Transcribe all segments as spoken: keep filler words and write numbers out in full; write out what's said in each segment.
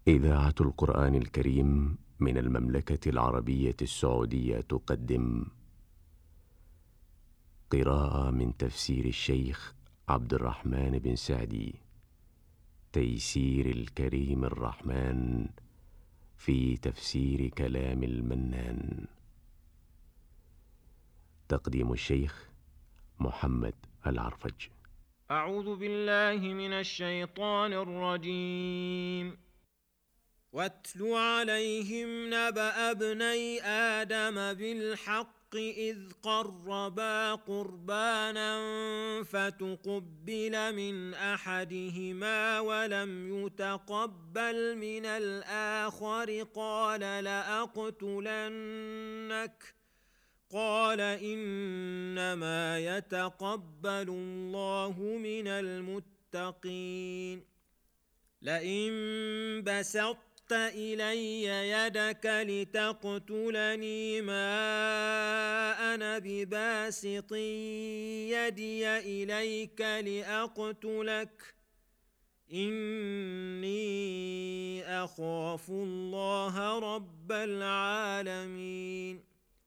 إذاعة القرآن الكريم من المملكة العربية السعودية تقدم قراءة من تفسير الشيخ عبد الرحمن بن سعدي، تيسير الكريم الرحمن في تفسير كلام المنان. تقديم الشيخ محمد العرفج. أعوذ بالله من الشيطان الرجيم. واتل عليهم نبأ ابني آدم بالحق إذ قربا قربانا فتقبل من أحدهما ولم يتقبل من الآخر قال لأقتلنك قال إنما يتقبل الله من المتقين. لئن بسطت إلي يدك لتقتلني ما أنا بباسط يدي إليك لأقتلك إني أخاف الله رب العالمين.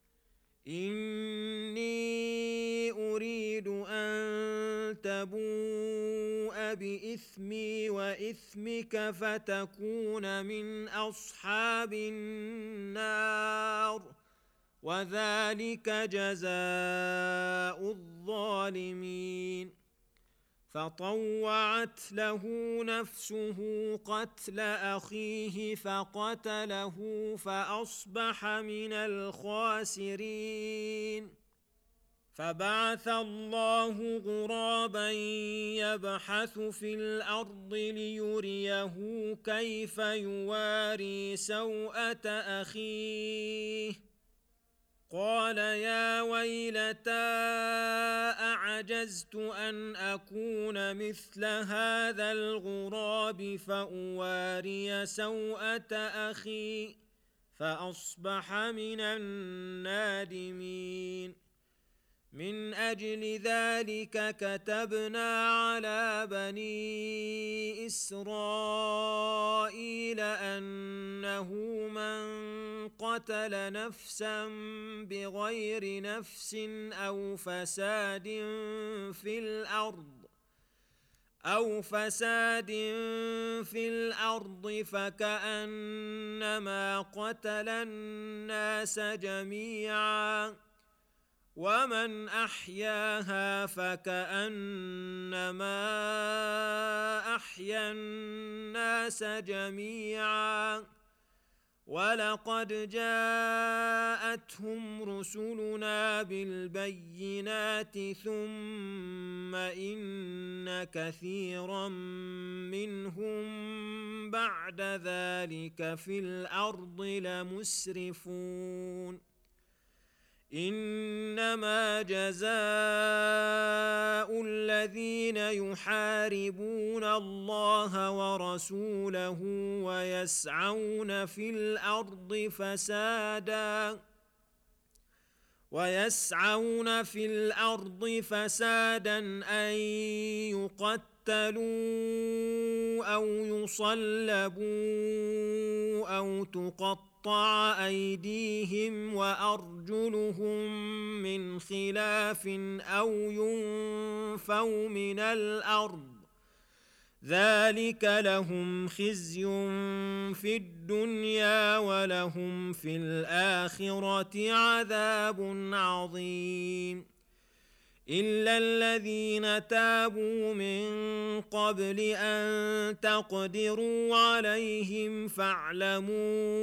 إني أريد أن تبوء بإثمي وإثمك فتكون من أصحاب النار وذلك جزاء الظالمين. فطوعت له نفسه قتل أخيه فقتله فأصبح من الخاسرين. فبعث الله غرابا يبحث في الأرض ليريه كيف يواري سوءة أخيه قال يا ويلتى أعجزت أن أكون مثل هذا الغراب فأواري سوءة أخي فأصبح من النادمين. من أجل ذلك كتبنا على بني إسرائيل أنه من قتل نفسا بغير نفس أو فساد في الأرض أو فساد في الأرض فكأنما قتل الناس جميعا ومن أحياها فكأنما أحيا الناس جميعا ولقد جاءتهم رسلنا بالبينات ثم إن كثيرا منهم بعد ذلك في الأرض لمسرفون. إنما جزاء الذين يحاربون الله ورسوله ويسعون في الأرض فسادا ويسعون في الأرض فسادا أن يقتلوا أو يصلبوا أو تقطعوا تقطع أيديهم وأرجلهم من خلاف أو ينفوا من الأرض ذلك لهم خزي في الدنيا ولهم في الآخرة عذاب عظيم. إلا الذين تابوا من قبل أن تقدروا عليهم فاعلموا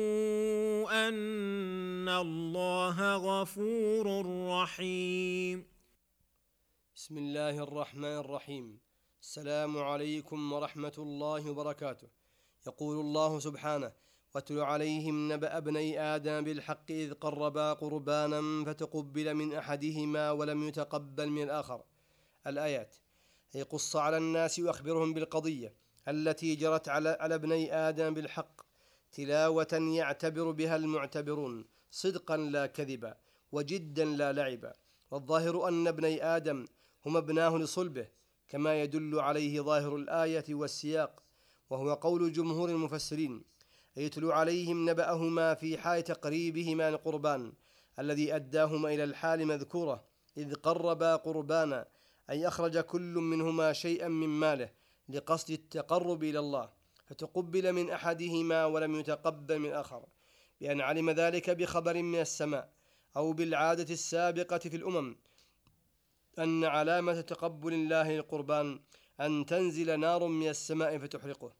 أن الله غفور رحيم. بسم الله الرحمن الرحيم. السلام عليكم ورحمة الله وبركاته. يقول الله سبحانه: واتل عليهم نبأ ابني آدم بالحق إذ قربا قربانا فتقبل من أحدهما ولم يتقبل من الآخر. الآيات. أي قص على الناس وأخبرهم بالقضية التي جرت على على ابني آدم بالحق تلاوة يعتبر بها المعتبرون، صدقا لا كذبا، وجدا لا لعبا. والظاهر أن ابني آدم هم ابناه لصلبه كما يدل عليه ظاهر الآية والسياق، وهو قول جمهور المفسرين. يتلو عليهم نبأهما في حال تقريبهما القربان الذي أداهما إلى الحال مذكورة، إذ قربا قربانا، أي أخرج كل منهما شيئا من ماله لقصد التقرب إلى الله، فتقبل من أحدهما ولم يتقبل من الآخر، بأن علم ذلك بخبر من السماء أو بالعادة السابقة في الأمم أن علامة تقبل الله للقربان أن تنزل نار من السماء فتحرقه.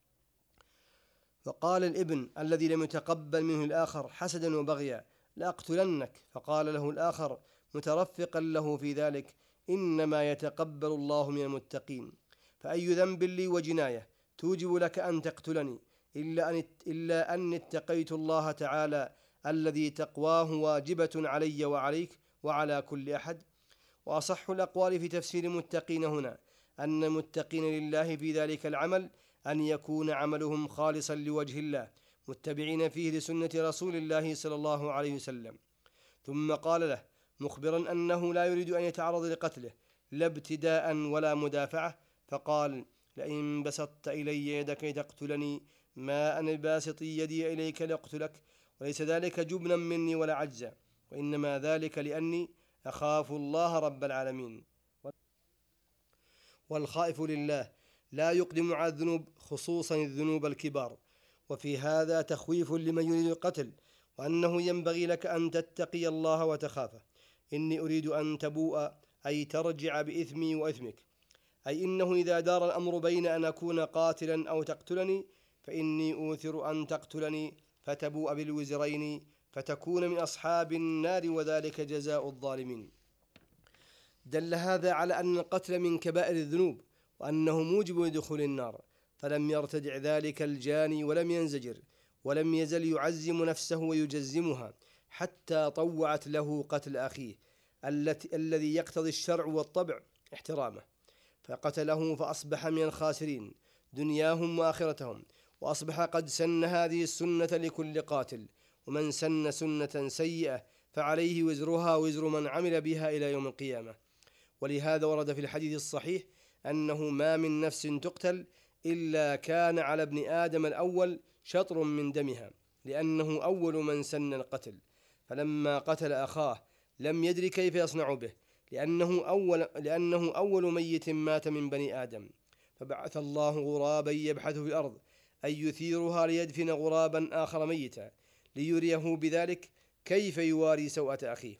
فقال الابن الذي لم يتقبل منه الآخر حسدا وبغيا: لأقتلنك. فقال له الآخر مترفقا له في ذلك: إنما يتقبل الله من المتقين، فأي ذنب لي وجناية توجب لك أن تقتلني إلا أن إلا أن اتقيت الله تعالى الذي تقواه واجبة علي وعليك وعلى كل أحد. وأصح الأقوال في تفسير المتقين هنا أن المتقين لله في ذلك العمل أن يكون عملهم خالصا لوجه الله متبعين فيه لسنة رسول الله صلى الله عليه وسلم. ثم قال له مخبرا أنه لا يريد أن يتعرض لقتله لا ابتداء ولا مدافعة، فقال: لئن بسطت إلي يدك لتقتلني ما أنا باسط يدي إليك لأقتلك، وليس ذلك جبنا مني ولا عجزا، وإنما ذلك لأني أخاف الله رب العالمين. والخائف لله لا يقدم على الذنوب، خصوصا الذنوب الكبار، وفي هذا تخويف لمن يريد القتل، وأنه ينبغي لك أن تتقي الله وتخافه. إني أريد أن تبوء، أي ترجع بإثمي وإثمك، أي إنه إذا دار الأمر بين أن أكون قاتلا أو تقتلني فإني أوثر أن تقتلني فتبوء بالوزرين فتكون من أصحاب النار، وذلك جزاء الظالمين. دل هذا على أن القتل من كبائر الذنوب، وأنه موجب لدخول النار، فلم يرتدع ذلك الجاني ولم ينزجر، ولم يزل يعزم نفسه ويجزمها حتى طوعت له قتل أخيه التي الذي يقتضي الشرع والطبع احترامه، فقتله فأصبح من الخاسرين دنياهم وآخرتهم، وأصبح قد سن هذه السنة لكل قاتل، ومن سن سنة سيئة فعليه وزرها وزر من عمل بها إلى يوم القيامة. ولهذا ورد في الحديث الصحيح أنه ما من نفس تقتل إلا كان على ابن آدم الأول شطر من دمها، لأنه أول من سن القتل، فلما قتل أخاه لم يدري كيف يصنع به، لأنه أول, لأنه أول ميت مات من بني آدم، فبعث الله غرابا يبحث في الأرض أن يثيرها ليدفن غرابا آخر ميتا ليريه بذلك كيف يواري سوءة أخيه،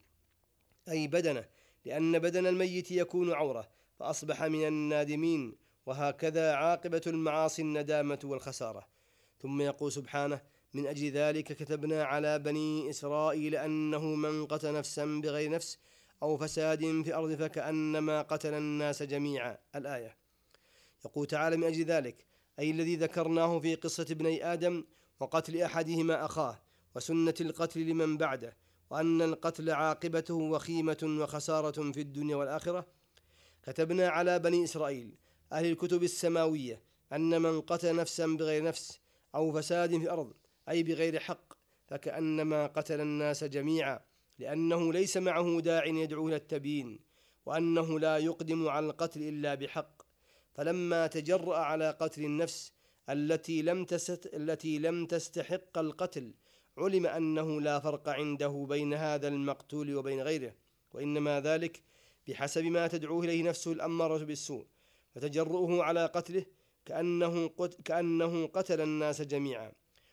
أي بدنه، لأن بدن الميت يكون عورة، فأصبح من النادمين. وهكذا عاقبة المعاصي الندامة والخسارة. ثم يقول سبحانه: من أجل ذلك كتبنا على بني إسرائيل أنه من قتل نفسا بغير نفس أو فساد في الأرض فكأنما قتل الناس جميعا، الآية. يقول تعالى: من أجل ذلك، أي الذي ذكرناه في قصة ابني آدم وقتل أحدهما أخاه وسنة القتل لمن بعده، وأن القتل عاقبته وخيمة وخسارة في الدنيا والآخرة. كتبنا على بني إسرائيل أهل الكتب السماوية أن من قتل نفسا بغير نفس أو فساد في الأرض أي بغير حق فكأنما قتل الناس جميعا، لأنه ليس معه داع يدعو إلى التبيين، وأنه لا يقدم على القتل إلا بحق. فلما تجرأ على قتل النفس التي لم تست التي لم تستحق القتل علم أنه لا فرق عنده بين هذا المقتول وبين غيره، وإنما ذلك بحسب ما تدعوه إليه نفسه الأمارة بالسوء، فتجرؤه على قتله كأنه, قت... كأنه قتل الناس جميعا.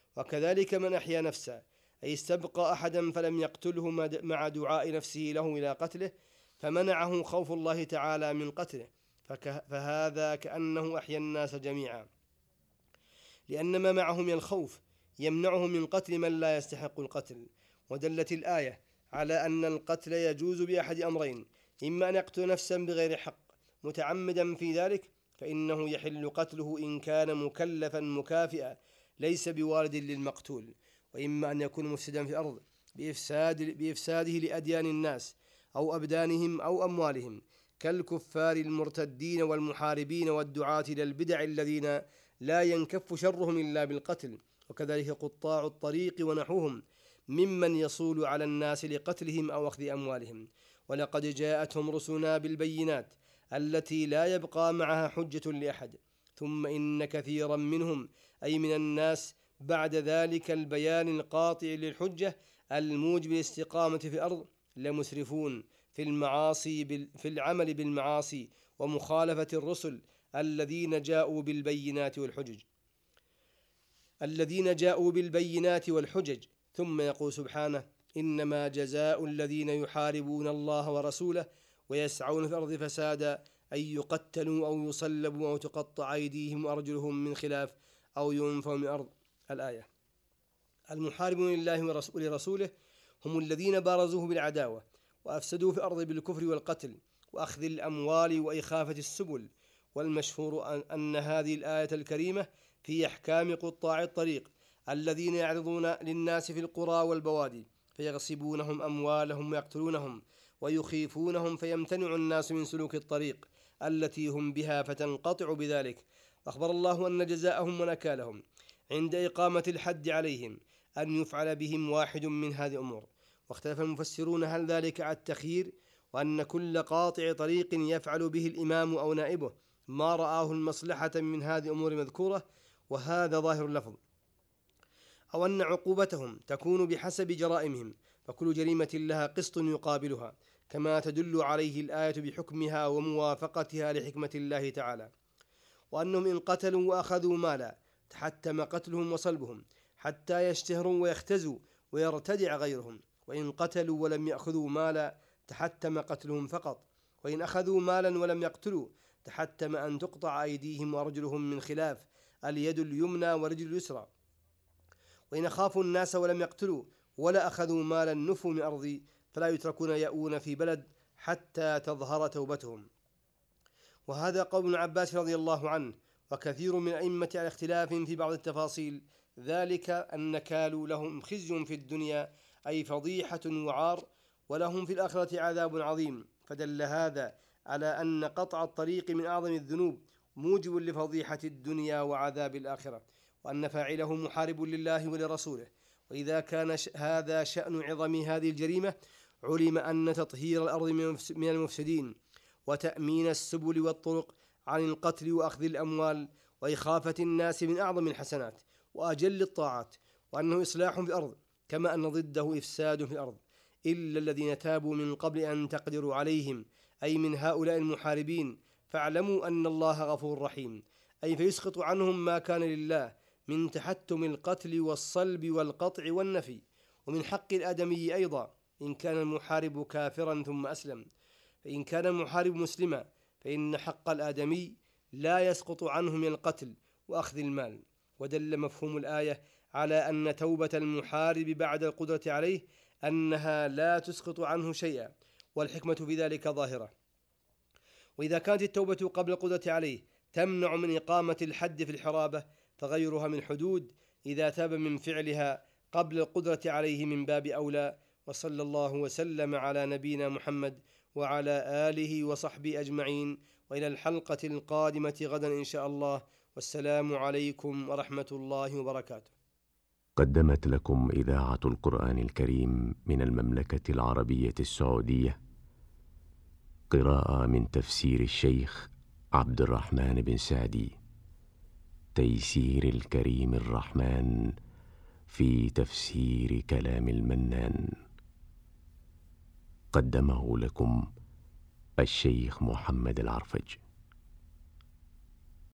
وكذلك من أحيا نفسه أي استبقى أحدا فلم يقتله مع دعاء نفسه له إلى قتله فمنعه خوف الله تعالى من قتله، فك... فهذا كأنه أحيا الناس جميعا، لأن ما معه من الخوف يمنعه من قتل من لا يستحق القتل. ودلت الآية على أن القتل يجوز بأحد أمرين: إما أن يقتل نفسا بغير حق متعمدا في ذلك فإنه يحل قتله إن كان مكلفا مكافئا ليس بوارد للمقتول، وإما أن يكون مفسدا في الأرض بإفساد بإفساده لأديان الناس أو أبدانهم أو أموالهم، كالكفار المرتدين والمحاربين والدعاة إلى البدع الذين لا ينكف شرهم إلا بالقتل، وكذلك قطاع الطريق ونحوهم ممن يصول على الناس لقتلهم أو أخذ أموالهم. ولقد جاءتهم رسلنا بالبينات التي لا يبقى معها حجة لأحد، ثم إن كثيرا منهم أي من الناس بعد ذلك البيان القاطع للحجة الموجب للاستقامة في الأرض لمسرفون في المعاصي في العمل بالمعاصي ومخالفة الرسل الذين جاءوا بالبينات والحجج الذين جاءوا بالبينات والحجج ثم يقول سبحانه: إنما جزاء الذين يحاربون الله ورسوله ويسعون في الأرض فسادا أن يقتلوا أو يصلبوا أو تقطع أيديهم وأرجلهم من خلاف أو ينفوا من الأرض. الآية. المحاربون لله ولرسوله هم الذين بارزوه بالعداوة وأفسدوا في الأرض بالكفر والقتل وأخذ الأموال وإخافة السبل. والمشهور أن هذه الآية الكريمة في أحكام قطاع الطريق الذين يعرضون للناس في القرى والبوادي فيغصبونهم أموالهم ويقتلونهم ويخيفونهم فيمتنع الناس من سلوك الطريق التي هم بها فتنقطع بذلك. أخبر الله أن جزاءهم ونكالهم عند إقامة الحد عليهم أن يفعل بهم واحد من هذه الأمور. واختلف المفسرون هل ذلك على التخيير وأن كل قاطع طريق يفعل به الإمام أو نائبه ما رآه المصلحة من هذه الأمور المذكورة، وهذا ظاهر اللفظ، أو أن عقوبتهم تكون بحسب جرائمهم فكل جريمة لها قسط يقابلها كما تدل عليه الآية بحكمها وموافقتها لحكمة الله تعالى. وأنهم إن قتلوا وأخذوا مالا تحتم قتلهم وصلبهم حتى يشتهروا ويختزوا ويرتدع غيرهم، وإن قتلوا ولم يأخذوا مالا تحتم قتلهم فقط، وإن أخذوا مالا ولم يقتلوا تحتم أن تقطع أيديهم وأرجلهم من خلاف، اليد اليمنى ورجل اليسرى. وإن خافوا الناس ولم يقتلوا ولا أخذوا مالا نفوا من أرضي فلا يتركون يأوون في بلد حتى تظهر توبتهم. وهذا قول ابن عباس رضي الله عنه وكثير من الأئمة على اختلاف في بعض التفاصيل، ذلك أن كالوا لهم خزي في الدنيا أي فضيحة وعار، ولهم في الآخرة عذاب عظيم. فدل هذا على أن قطع الطريق من أعظم الذنوب موجب لفضيحة الدنيا وعذاب الآخرة، وأن فاعله محارب لله ولرسوله. وإذا كان هذا شأن عظم هذه الجريمة علم أن تطهير الأرض من المفسدين وتأمين السبل والطرق عن القتل وأخذ الأموال وإخافة الناس من أعظم الحسنات وأجل الطاعات، وأنه إصلاح في الأرض كما أن ضده إفساد في الأرض، إلا الذين تابوا من قبل أن تقدروا عليهم أي من هؤلاء المحاربين فاعلموا أن الله غفور رحيم، أي فيسقط عنهم ما كان لله من تحتم القتل والصلب والقطع والنفي. ومن حق الآدمي أيضا إن كان المحارب كافرا ثم أسلم، فإن كان المحارب مسلما فإن حق الآدمي لا يسقط عنه من القتل وأخذ المال. ودل مفهوم الآية على أن توبة المحارب بعد القدرة عليه أنها لا تسقط عنه شيئا، والحكمة في ذلك ظاهرة. وإذا كانت التوبة قبل القدرة عليه تمنع من إقامة الحد في الحرابة فغيرها من حدود إذا تاب من فعلها قبل القدرة عليه من باب أولى. وصلى الله وسلم على نبينا محمد وعلى آله وصحبه أجمعين، وإلى الحلقة القادمة غدا إن شاء الله، والسلام عليكم ورحمة الله وبركاته. قدمت لكم إذاعة القرآن الكريم من المملكة العربية السعودية قراءة من تفسير الشيخ عبد الرحمن بن سعدي، تيسير الكريم الرحمن في تفسير كلام المنان. قدمه لكم الشيخ محمد العرفج.